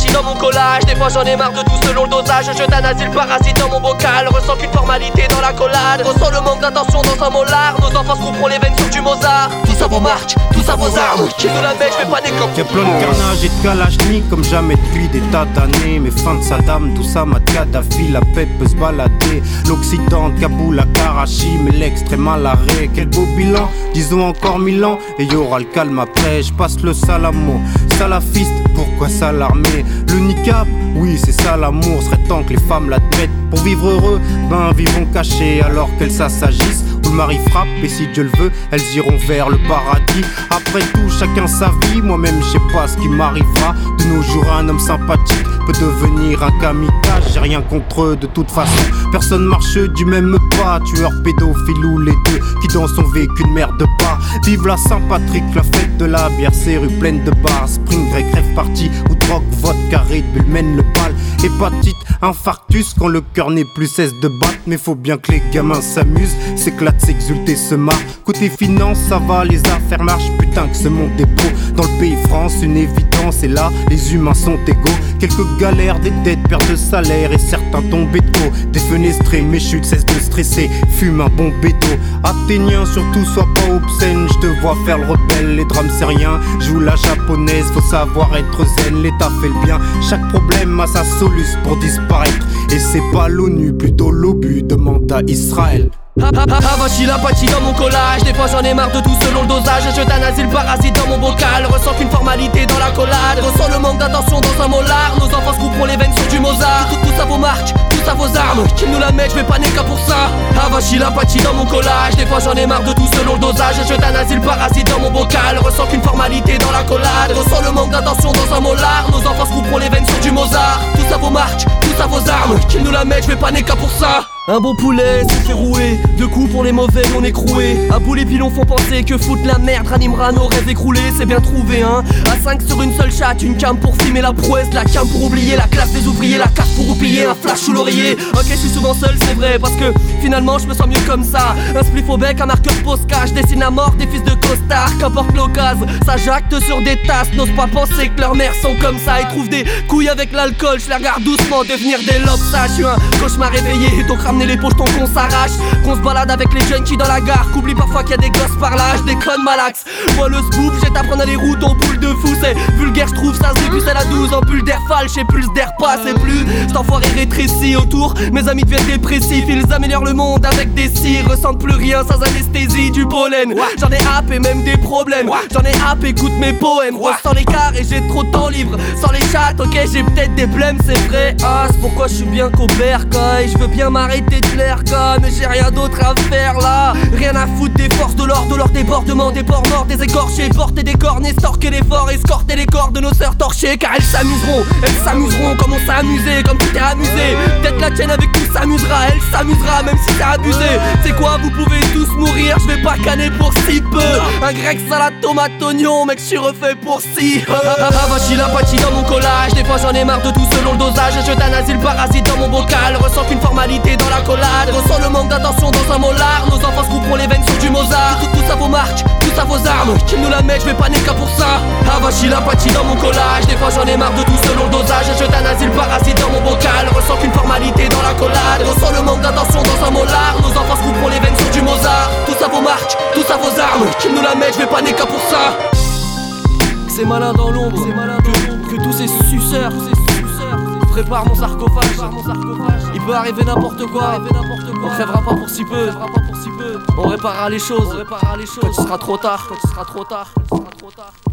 dans mon collage. Des fois j'en ai marre de tout selon le dosage. Je jette un asile parasite dans mon bocal. Ressens qu'une formalité dans la collade. Ressens le manque d'attention dans un molar. Nos enfants se couperont les veines sur du Mozart. Tout ça vos marques, tout ça vos armes. Qui nous la met, je vais pas des cops. Y'a plein de carnage et de kalachnik comme jamais depuis des tas d'années. Mes fins de Saddam, tout ça m'a de Kadhafi. La paix peut se balader. L'Occident de Kaboul à Karachi, mais l'extrême à l'arrêt. Quel beau bilan, disons encore 1000 ans. Et y'aura le calme après, je passe le salamo. Salafiste, pourquoi s'alarmer? Le niqab, oui c'est ça l'amour. Serait temps que les femmes l'admettent. Pour vivre heureux, ben vivons cachés alors qu'elles s'agissent. Où le mari frappe et si Dieu le veut, elles iront vers le paradis. Après tout, chacun sa vie, moi-même je sais pas ce qui m'arrivera. De nos jours un homme sympathique peut devenir un kamikaze. J'ai rien contre eux de toute façon, personne marche du même pas. Tueur, pédophile ou les deux, qui dans son vécu une merde de pas. Vive la Saint-Patrick, la fête de la bière, ces rues pleines de bars. Spring break, rêve party, où drogue, vodka, Red Bull mène le bal. Hépatite, infarctus, quand le cœur n'est plus cesse de battre. Mais faut bien que les gamins s'amusent, s'éclatent, s'exultent, se marrent. Côté finance, ça va, les affaires marchent, putain que ce monde est beau. Dans le pays France, une évidence, et là, les humains sont égaux. Quelques galères, des dettes, perte de salaire, et certains tombés de haut. Défenestrés, mes chutes cessent de stresser, fume un bon béto. Athénien, surtout, sois pas obscène, je te vois faire le rebelle, les drames c'est rien. Joue la japonaise, faut savoir être zen, l'État fait le bien. Chaque problème a sa soluce pour disparaître. Et c'est pas l'ONU, plutôt l'obus, demande à Israël. Avachi l'apathie dans mon collage. Des fois j'en ai marre de tout selon le dosage. Je jette un asile parasite dans mon bocal. Ressens qu'une formalité dans la collade. Ressens le manque d'attention dans un molar. Nos enfants se couperont les veines sur du Mozart. Tout ça vos marques, tout ça vos armes. Qui nous la met, je vais pas qu'à pour ça. Avachi l'apathie dans mon collage. Des fois j'en ai marre de tout selon le dosage. Je jette un asile parasite dans mon bocal. Ressens qu'une formalité dans la collade. Ressens le manque d'attention dans un molar. Nos enfants se couperont les veines sur du Mozart. Tout ça vos marques, tout ça vos armes. Qui nous la met, je vais pas qu'à pour ça. Un bon poulet s'est fait rouer, deux coups pour les mauvais on écroué. À bout les pilons font penser que foutre la merde ranimera nos rêves écroulés. C'est bien trouvé hein. À 5 sur une seule chatte, une cam pour filmer la prouesse. La cam pour oublier la classe des ouvriers, la carte pour oublier un flash sous l'oreiller. Ok je suis souvent seul c'est vrai parce que finalement je me sens mieux comme ça. Un spliff au bec, un marqueur Posca. Je dessine à mort des fils de costard. Qu'importe l'occasion, ça jacte sur des tasses. N'ose pas penser que leurs mères sont comme ça. Ils trouvent des couilles avec l'alcool, je les regarde doucement devenir des lobes. Ça je suis un cauchemar réveillé, donc ramener les pochetons qu'on s'arrache. Qu'on se balade avec les junkies dans la gare. Qu'oublie parfois qu'il y a des gosses par là. Je déconne malax. Moi le scoop, j'ai t'apprendre à les routes en boule de fou. C'est vulgaire je trouve ça se c'est la 12 en bulle d'air falche et plus d'air pas c'est plus. Cet enfoiré rétréci autour. Mes amis deviennent dépressifs. Ils améliorent le monde avec des cires. Ressentent plus rien sans anesthésie du pollen. J'en ai happé même des problèmes. J'en ai happé écoute mes poèmes. Ressens l'écart et j'ai trop de temps libre. Sans les chats ok j'ai peut-être des blèmes c'est vrai. Ah c'est pourquoi je suis bien qu'au bercail. Je veux bien m'arrêter de plaire mais j'ai rien d'autre à faire là. Rien à foutre des forces de l'ordre, de leur débordement, des porcs morts, des écorchés, porter des cornes, estorquer l'effort, escorter les corps de nos sœurs torchées. Car elles s'amuseront comme on s'est amusé, comme tu t'es amusé. Peut-être la tienne avec nous s'amusera, elle s'amusera même si t'es abusé. C'est quoi, vous pouvez tous mourir, je vais pas canner pour si peu. Un grec salade tomate oignon, mec je suis refait pour si. Avachi l'apathie dans mon collage. Des fois j'en ai marre de tout selon le dosage. Je jette un asile parasite dans mon bocal. Ressens qu'une formalité dans la collade. Ressens le manque d'attention dans un molar. Nos enfants se couperont les veines sur du Mozart. Tout ça vos marques, tout ça vos armes. Qui nous la met, je vais pas qu'à pour ça. Avachi l'apathie dans mon collage. Des fois j'en ai marre de tout selon le dosage. Je jette un asile parasite dans mon bocal. Ressens qu'une formalité dans la collade. Ressens le manque d'attention dans un molar. Nos enfants se couperont les veines sur du Mozart. Tout ça vos marques, tout ça vos armes. Qui nous la met, je vais pas qu'à pour ça. C'est malin dans l'ombre, que tous ces suceurs prépare mon sarcophage. Il peut arriver n'importe quoi. On crèvera pas pour si peu. On réparera les choses. Quand il sera trop tard.